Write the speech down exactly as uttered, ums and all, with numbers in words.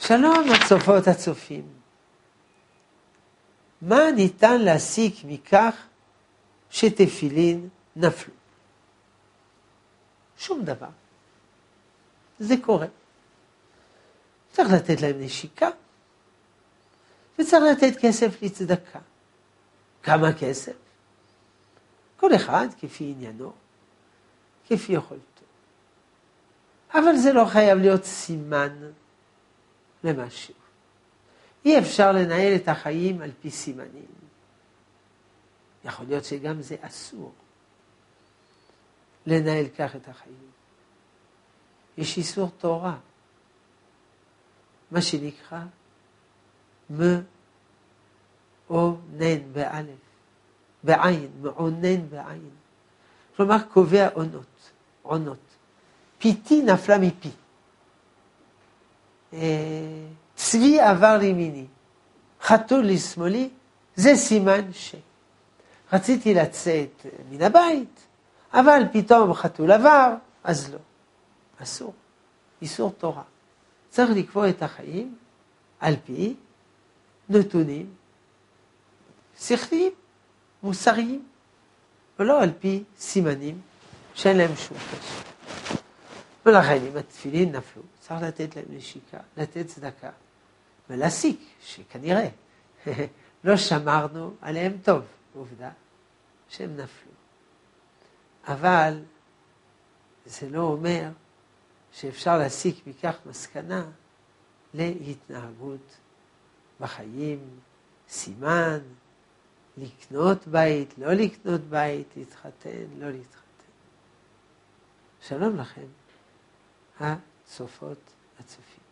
שלום הצופות הצופים. מה ניתן להסיק מכך שתפילין נפלו? שום דבר. זה קורה. צריך לתת להם נשיקה, וצריך לתת כסף לצדקה. כמה כסף? כל אחד כפי עניינו, כפי יכולתו. אבל זה לא חייב להיות סימן למשהו. אי אפשר לנהל את החיים על פי סימנים. יכול להיות שגם זה אסור לנהל כך את החיים. יש איסור תורה, מה שנקרא מעונן באלף, בעין, מעונן בעין. כלומר קובע עונות, עונות. פיתי נפלה מפי. צבי עבר לימיני, חתול לשמאלי, זה סימן ש. רציתי לצאת מן הבית, אבל פתאום חתול עבר, אז לא. אסור, איסור תורה. צריך לקבוע את החיים על פי נתונים שכליים, מוסריים, ולא על פי סימנים שאין להם שום קשר. ולכן אם התפילין נפלו, צריך לתת להם נשיקה, לתת צדקה, ולהסיק שכנראה לא שמרנו עליהם טוב, עובדה שהם נפלו. אבל זה לא אומר שאפשר להסיק מכך מסקנה להתנהגות בחיים, סימן, לקנות בית, לא לקנות בית, להתחתן, לא להתחתן. שלום לכם, הצופות, הצופים.